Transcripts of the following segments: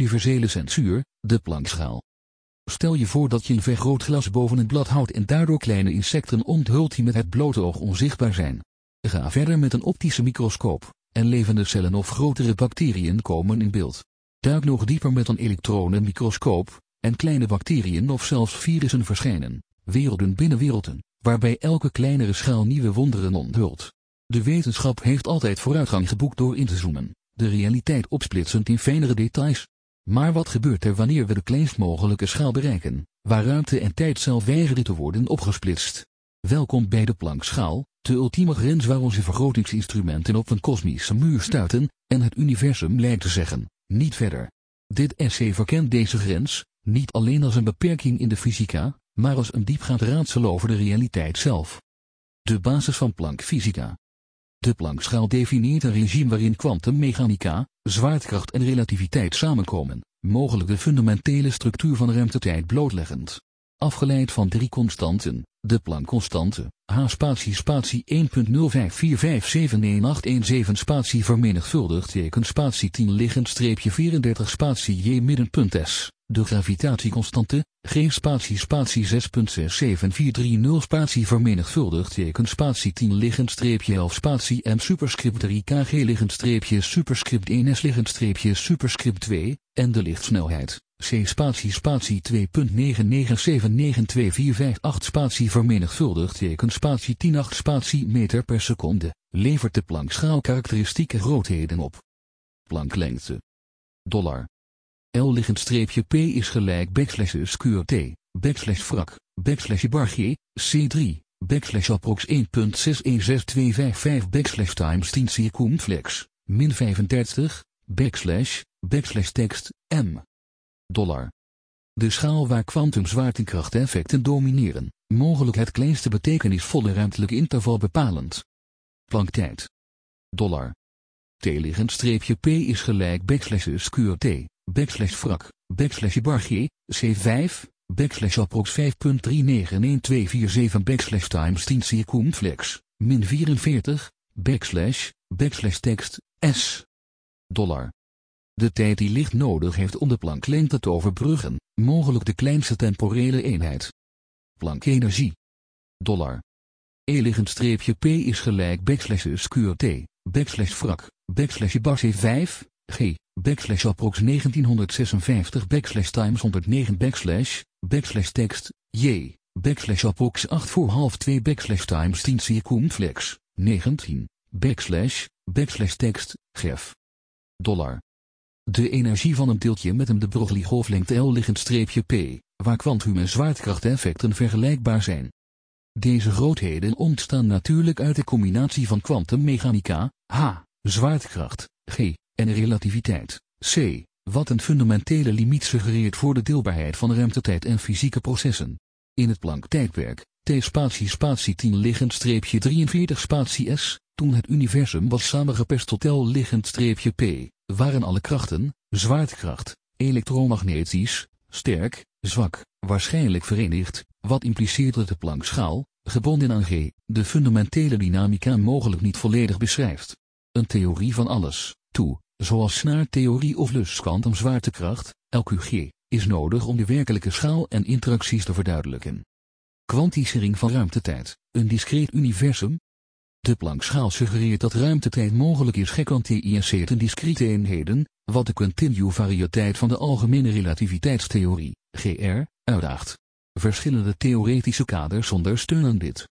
universele censuur, de Planck-schaal. Stel je voor dat je een vergrootglas boven een blad houdt en daardoor kleine insecten onthult die met het blote oog onzichtbaar zijn. Ga verder met een optische microscoop, en levende cellen of grotere bacteriën komen in beeld. Duik nog dieper met een elektronenmicroscoop, en kleine bacteriën of zelfs virussen verschijnen, werelden binnen werelden, waarbij elke kleinere schaal nieuwe wonderen onthult. De wetenschap heeft altijd vooruitgang geboekt door in te zoomen, de realiteit opsplitsend in fijnere details. Maar wat gebeurt er wanneer we de kleinst mogelijke schaal bereiken, waar ruimte en tijd zelf weigeren te worden opgesplitst? Welkom bij de Planck-schaal, de ultieme grens waar onze vergrotingsinstrumenten op een kosmische muur stuiten, en het universum lijkt te zeggen, niet verder. Dit essay verkent deze grens, niet alleen als een beperking in de fysica, maar als een diepgaand raadsel over de realiteit zelf. De basis van Planck-fysica. De Planck-schaal definieert een regime waarin kwantummechanica, zwaartekracht en relativiteit samenkomen, mogelijk de fundamentele structuur van ruimtetijd blootleggend. Afgeleid van 3 constanten, de Planck-constante, h spatie 1.05457117 spatie vermenigvuldigd teken spatie 10 liggend streepje 34 spatie j middenpunt s, de gravitatieconstante, g spatie 6.67430 spatie vermenigvuldigd teken spatie 10 liggend streepje 11 spatie m superscript 3 kg liggend streepje superscript 1 s liggend streepje superscript 2, en de lichtsnelheid. C spatie 2.9979245 spatie vermenigvuldigd teken spatie 10 8 spatie meter per seconde, levert de Planck-schaal karakteristieke grootheden op. Plancklengte. $. L liggend streepje P is gelijk backslash square T, backslash frak, backslash bar G, C3, backslash approx 1.616255 backslash times 10 circumflex, min 35, backslash tekst, M. $. De schaal waar kwantumzwaartekrachteffecten domineren, mogelijk het kleinste betekenisvolle ruimtelijke interval bepalend. Plancktijd. $. T liggend streepje P is gelijk backslash square T, backslash frak, backslash bar G, C5, backslash approx 5.391247 backslash times 10 circumflex, min 44, backslash tekst, S. $. De tijd die licht nodig heeft om de Plancklengte te overbruggen, mogelijk de kleinste temporele eenheid. Planck-energie. $. E liggend streepje P is gelijk backslash square T, backslash frak, backslash bar C5, G, backslash approx 1956 backslash times 109 backslash tekst, J, backslash approx 8 voor half 2 backslash times 10 circumflex, 19, backslash tekst, Gef. $. De energie van een deeltje met een de Broglie-golflengte L liggend streepje P, waar kwantum- en zwaartekrachteffecten vergelijkbaar zijn. Deze grootheden ontstaan natuurlijk uit de combinatie van kwantummechanica, H, zwaartekracht, G, en relativiteit, C, wat een fundamentele limiet suggereert voor de deelbaarheid van ruimtetijd en fysieke processen. In het Planck-tijdperk, T spatie 10 liggend streepje 43 spatie S, toen het universum was samengeperst tot L liggend streepje P, waren alle krachten, zwaartekracht, elektromagnetisch, sterk, zwak, waarschijnlijk verenigd, wat impliceert dat de Planck-schaal, gebonden aan G, de fundamentele dynamica mogelijk niet volledig beschrijft. Een theorie van alles, toe, zoals snaartheorie of Luss-kwantumzwaartekracht, LQG, is nodig om de werkelijke schaal en interacties te verduidelijken. Kwantisering van ruimtetijd, een discreet universum. De Planck-schaal suggereert dat ruimtetijd mogelijk is gekwantiseerd in discrete eenheden, wat de continue variëteit van de algemene relativiteitstheorie, GR, uitdaagt. Verschillende theoretische kaders ondersteunen dit.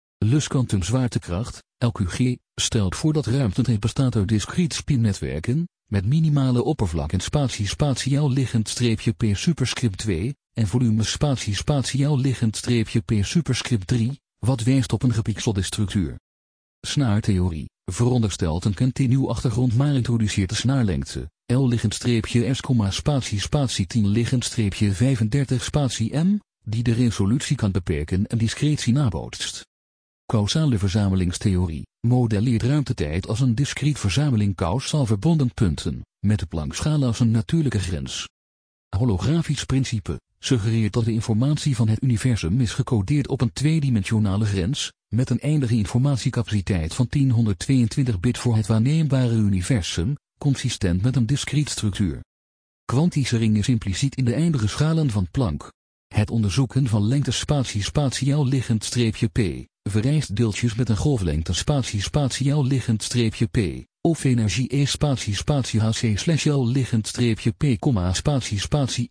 Luss-kwantumzwaartekracht, LQG, stelt voor dat ruimtetijd bestaat uit discrete spinnetwerken, met minimale oppervlak en spatiaal liggend streepje P superscript 2, en volume spatiaal liggend streepje P superscript 3, wat wijst op een gepixelde structuur. Snaartheorie, veronderstelt een continu achtergrond maar introduceert de snaarlengte, L liggend streepje S, spatie 10 liggend streepje 35 spatie M, die de resolutie kan beperken en discretie nabootst. Causale verzamelingstheorie, modelleert ruimtetijd als een discrete verzameling causaal verbonden punten, met de Planck-schaal als een natuurlijke grens. Holografisch principe, suggereert dat de informatie van het universum is gecodeerd op een tweedimensionale grens, met een eindige informatiecapaciteit van 1022 bit voor het waarneembare universum, consistent met een discrete structuur. Kwantisering is impliciet in de eindige schalen van Planck. Het onderzoeken van lengte spatiaal liggend-p, vereist deeltjes met een golflengte spatiaal liggend-p, of energie E spatie-hc/L liggend-p, spatie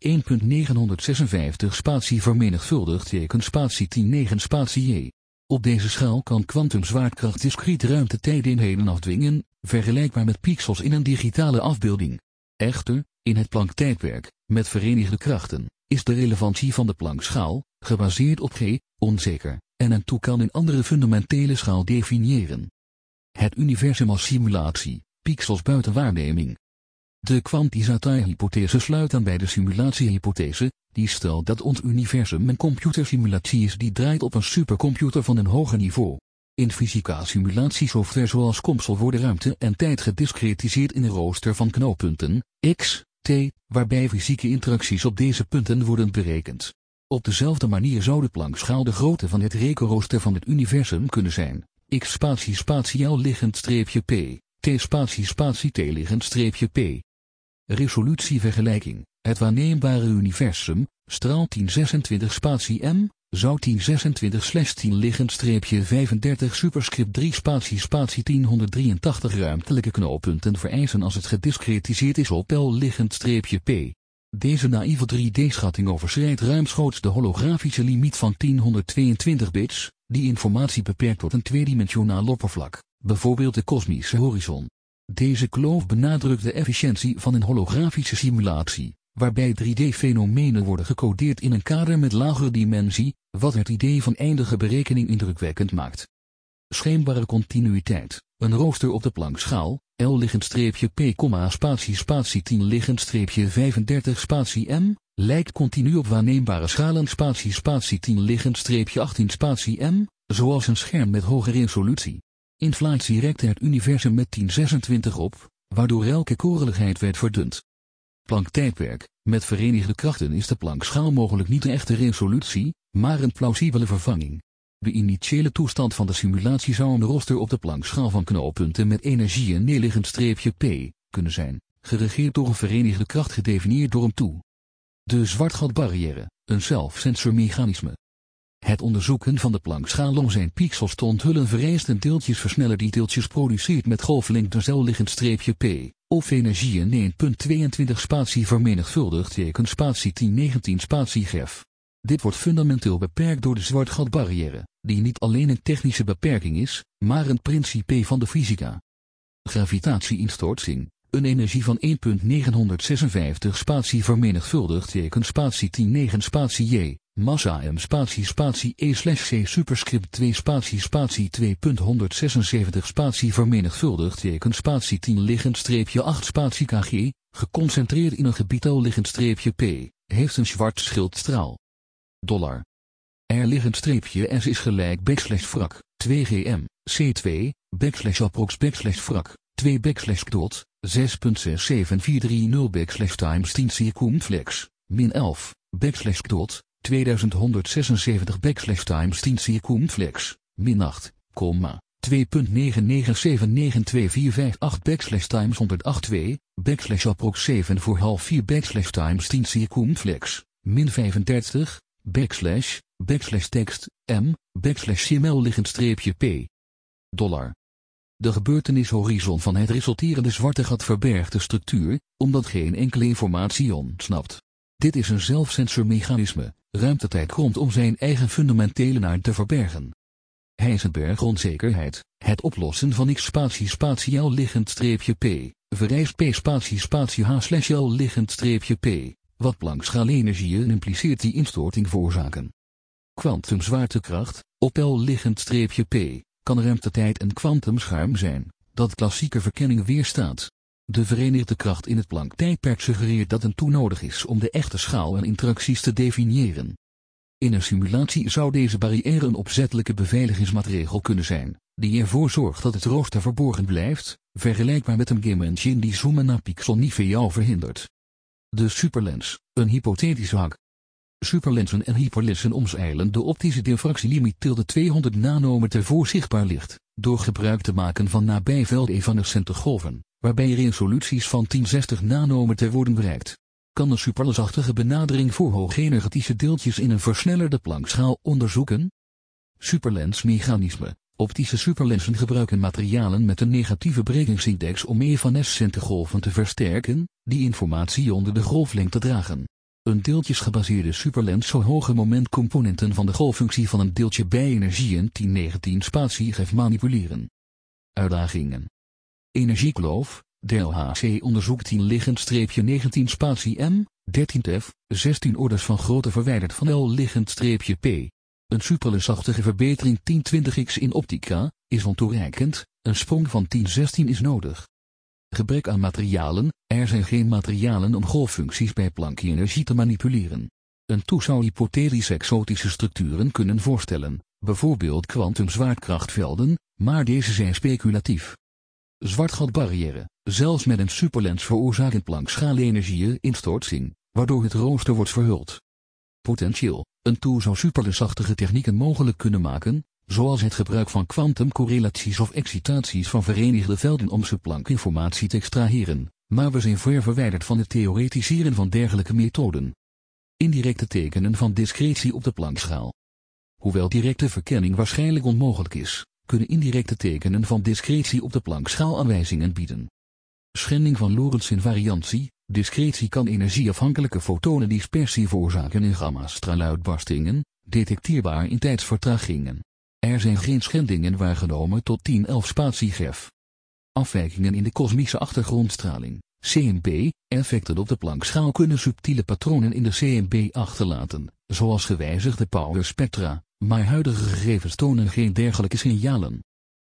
1.956 spatie vermenigvuldigd teken spatie 10 spatie J. Op deze schaal kan kwantumzwaartekracht discrete ruimtetijdeenheden afdwingen, vergelijkbaar met pixels in een digitale afbeelding. Echter, in het Planck-tijdperk, met verenigde krachten, is de relevantie van de Planck-schaal, gebaseerd op G, onzeker, en een kan een andere fundamentele schaal definiëren. Het universum als simulatie, pixels buiten waarneming. De kwantisatiehypothese sluit aan bij de simulatiehypothese, die stelt dat ons universum een computersimulatie is die draait op een supercomputer van een hoger niveau. In fysica simulatiesoftware zoals COMSOL worden ruimte en tijd gediscretiseerd in een rooster van knooppunten, x, t, waarbij fysieke interacties op deze punten worden berekend. Op dezelfde manier zou de Planck-schaal de grootte van het rekenrooster van het universum kunnen zijn, x spatie-L liggend-p, t spatie-t liggend-p. Resolutievergelijking. Het waarneembare universum, straal 1026 spatie m, zou 1026/10 liggend-35 superscript 3 spatie 1083 ruimtelijke knooppunten vereisen als het gediscretiseerd is op L liggend-p. Deze naïeve 3D-schatting overschrijdt ruimschoots de holografische limiet van 1022 bits, die informatie beperkt tot een tweedimensionaal oppervlak, bijvoorbeeld de kosmische horizon. Deze kloof benadrukt de efficiëntie van een holografische simulatie, waarbij 3D-fenomenen worden gecodeerd in een kader met lagere dimensie, wat het idee van eindige berekening indrukwekkend maakt. Schijnbare continuïteit, een rooster op de Planck-schaal, L liggend-p, spatie 10 liggend-35 spatie m, lijkt continu op waarneembare schalen spatie 10 liggend-18 spatie m, zoals een scherm met hoge resolutie. Inflatie rekte het universum met 1026 op, waardoor elke korreligheid werd verdund. Planck-tijdperk, met verenigde krachten is de Planck-schaal mogelijk niet een echte resolutie, maar een plausibele vervanging. De initiële toestand van de simulatie zou een rooster op de Planck-schaal van knooppunten met energieën liggend-p kunnen zijn, geregeerd door een verenigde kracht gedefinieerd door hem toe. De zwartgatbarrière, een zelfsensormechanisme. Het onderzoeken van de Planck-schaal om zijn pixels te onthullen vereist een deeltjesversneller die deeltjes produceert met golflengtes L liggend-p, of energieën 1.22 spatie vermenigvuldigd teken spatie 1019 spatie GeV. Dit wordt fundamenteel beperkt door de zwartgatbarrière, die niet alleen een technische beperking is, maar een principe van de fysica. Gravitatie-instorting, een energie van 1.956 spatie vermenigvuldigd teken spatie 10 spatie J, massa m spatie E/c superscript 2 spatie 2.176 spatie vermenigvuldigd teken spatie 10 liggend-8 spatie kg, geconcentreerd in een gebied L liggend-p, heeft een Schwarzschildstraal. R liggend-s is gelijk /frak, 2 gm, c2, /approx /frak, 2 /dot, 6.67430 times 10 circumflex, -11, /dot, 2176 times 10 circumflex, -8, 2.9979245 times 108 /approx 7 voor half 4 times 10 circumflex, -35, /text, m, /cml liggend-p. De gebeurtenishorizon van het resulterende zwarte gat verbergt de structuur, omdat geen enkele informatie ontsnapt. Dit is een zelfsensormechanisme, ruimtetijd rondom zijn eigen fundamentele aard te verbergen. Heisenberg-onzekerheid, het oplossen van x spatie-L liggend-p, vereist p spatie-h/L liggend-p, wat Planck-schalenergieën impliceert die instorting veroorzaken. Kwantumzwaartekracht, op L liggend-p, kan ruimtetijd een kwantumschuim zijn, dat klassieke verkenning weerstaat. De verenigde kracht in het Planck-tijdperk suggereert dat een nodig is om de echte schaal en interacties te definiëren. In een simulatie zou deze barrière een opzettelijke beveiligingsmaatregel kunnen zijn, die ervoor zorgt dat het rooster verborgen blijft, vergelijkbaar met een game-engine die zoomen naar pixelniveau verhindert. De superlens, een hypothetische hak. Superlenzen en hyperlenzen omzeilen de optische diffractielimiet × 200 nanometer voor zichtbaar licht, door gebruik te maken van nabijveld evanescente golven, waarbij resoluties van 1060 nanometer worden bereikt. kan een superlensachtige benadering voor hoogenergetische deeltjes in een versnellerde Planckschaal onderzoeken. Superlensmechanisme. Optische superlenzen gebruiken materialen met een negatieve brekingsindex om evanescente golven te versterken, die informatie onder de golflengte dragen. Een deeltjesgebaseerde superlens zou hoge momentcomponenten van de golffunctie van een deeltje bij energieën 10-19 spatiegef manipuleren. Uitdagingen. Energiekloof. De LHC onderzoekt 10-19 spatie m, 13 TeV, 16 orders van grootte verwijderd van L-P. Een superlensachtige verbetering 10-20x in optica is ontoereikend, een sprong van 10-16 is nodig. Gebrek aan materialen. Er zijn geen materialen om golffuncties bij Planck-energie te manipuleren. Een tool zou hypothetische exotische structuren kunnen voorstellen, bijvoorbeeld kwantumzwaartekrachtvelden, maar deze zijn speculatief. Zwartgatbarrière. Zelfs met een superlens veroorzaken Planck-schalenergieën instorting, waardoor het rooster wordt verhuld. Potentieel. Een tool zou superlensachtige technieken mogelijk kunnen maken, zoals het gebruik van kwantumcorrelaties of excitaties van verenigde velden om Planck-informatie te extraheren, maar we zijn ver verwijderd van het theoretiseren van dergelijke methoden. Indirecte tekenen van discretie op de Planckschaal. Hoewel directe verkenning waarschijnlijk onmogelijk is, kunnen indirecte tekenen van discretie op de Planckschaal aanwijzingen bieden. Schending van Lorentz-invariantie. Discretie kan energieafhankelijke fotonendispersie veroorzaken in gamma-straaluitbarstingen, detecteerbaar in tijdsvertragingen. Er zijn geen schendingen waargenomen tot 10-11 spatiegef. Afwijkingen in de kosmische achtergrondstraling, CMB, effecten op de Planckschaal kunnen subtiele patronen in de CMB achterlaten, zoals gewijzigde powerspectra, maar huidige gegevens tonen geen dergelijke signalen.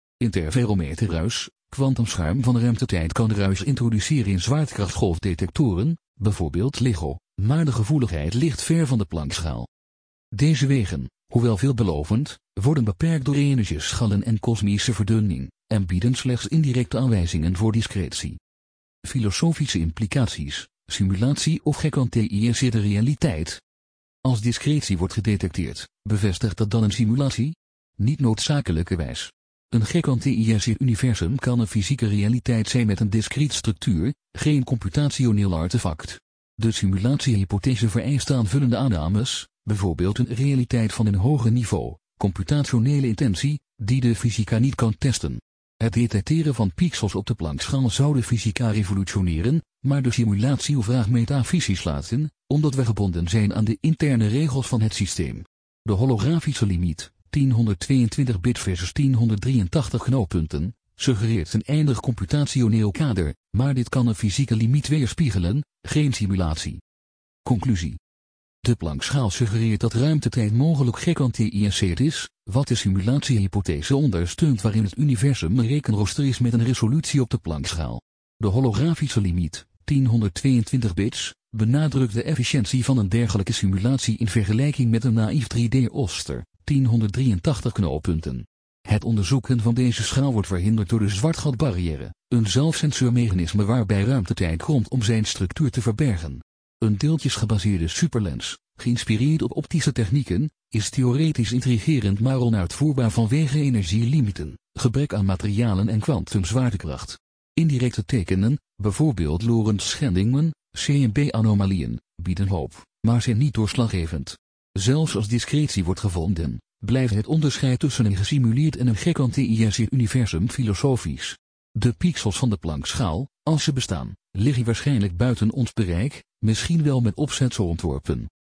Interferometerruis. Kwantumschuim van ruimtetijd kan ruis introduceren in zwaartekrachtgolfdetectoren, bijvoorbeeld LIGO, maar de gevoeligheid ligt ver van de Planckschaal. Deze wegen, hoewel veelbelovend, worden beperkt door energieschallen en kosmische verdunning, en bieden slechts indirecte aanwijzingen voor discretie. Filosofische implicaties, simulatie of gekantiseerde realiteit. Als discretie wordt gedetecteerd, bevestigt dat dan een simulatie? Niet noodzakelijkerwijs. Een gekantiseerd universum kan een fysieke realiteit zijn met een discrete structuur, geen computationeel artefact. De simulatiehypothese vereist aanvullende aannames, bijvoorbeeld een realiteit van een hoger niveau, computationele intentie, die de fysica niet kan testen. Het detecteren van pixels op de Planckschaal zou de fysica revolutioneren, maar de simulatie vraagt metafysisch laten, omdat we gebonden zijn aan de interne regels van het systeem. De holografische limiet, 1022 bit versus 1083 knooppunten, suggereert een eindig computationeel kader, maar dit kan een fysieke limiet weerspiegelen, geen simulatie. Conclusie. De Planckschaal suggereert dat ruimtetijd mogelijk gekantiseerd is, wat de simulatiehypothese ondersteunt waarin het universum een rekenrooster is met een resolutie op de Planckschaal. De holografische limiet, 1022 bits, benadrukt de efficiëntie van een dergelijke simulatie in vergelijking met een naïef 3D-oster, 1083 knooppunten. Het onderzoeken van deze schaal wordt verhinderd door de zwartgatbarrière, een zelfcensuurmechanisme waarbij ruimtetijd komt om zijn structuur te verbergen. Een deeltjesgebaseerde superlens, geïnspireerd op optische technieken, is theoretisch intrigerend maar onuitvoerbaar vanwege energielimieten, gebrek aan materialen en kwantumzwaartekracht. Indirecte tekenen, bijvoorbeeld Lorentz-schendingen, CMB-anomalieën, bieden hoop, maar zijn niet doorslaggevend. Zelfs als discretie wordt gevonden, blijft het onderscheid tussen een gesimuleerd en een gekantiseerd universum filosofisch. De pixels van de Planckschaal, als ze bestaan, liggen waarschijnlijk buiten ons bereik, misschien wel met opzet zo ontworpen.